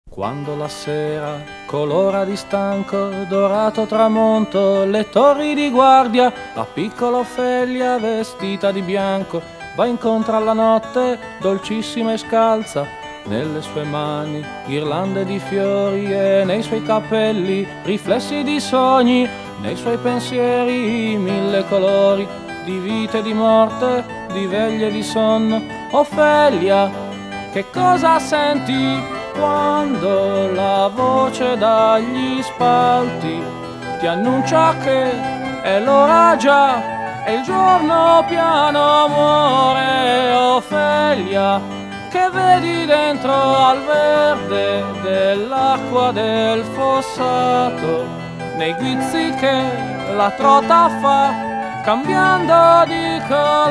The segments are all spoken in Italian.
Quando la sera colora di stanco dorato tramonto le torri di guardia, la piccola Ofelia vestita di bianco va incontro alla notte dolcissima e scalza. Nelle sue mani ghirlande di fiori e nei suoi capelli riflessi di sogni, nei suoi pensieri mille colori di vita e di morte, di veglia e di sonno. Ofelia, che cosa senti quando la voce dagli spalti ti annuncia che è l'ora già e il giorno piano muore? Ofelia, che vedi dentro al verde dell'acqua del fossato, nei guizzi che la trota fa cambiando di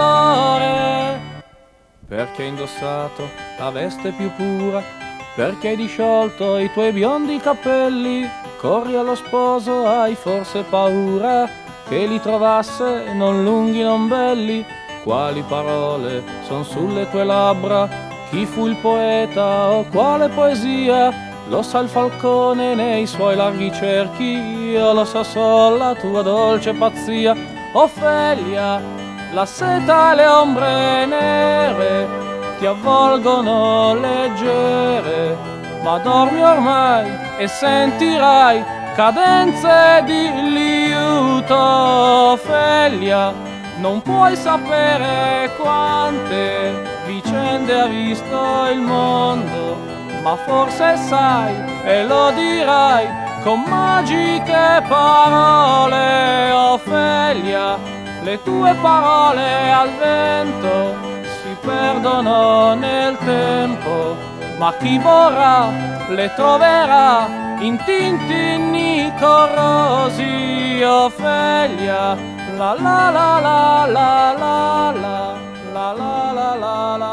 colore? Perché hai indossato la veste più pura, perché hai disciolto i tuoi biondi capelli, corri allo sposo, hai forse paura che li trovasse non lunghi non belli? Quali parole son sulle tue labbra? Chi fu il poeta o quale poesia? Lo sa il falcone nei suoi larghi cerchi, io lo so solo la tua dolce pazzia. Ofelia, la seta e le ombre nere ti avvolgono leggere, ma dormi ormai e sentirai cadenze di liuto. Ofelia, non puoi sapere quante vicende ha visto il mondo, ma forse sai e lo dirai con magiche parole. Ofelia, le tue parole al vento si perdono nel tempo, ma chi vorrà le troverà in tintinni corrosi. Ofelia, la la la la la la la la la la la.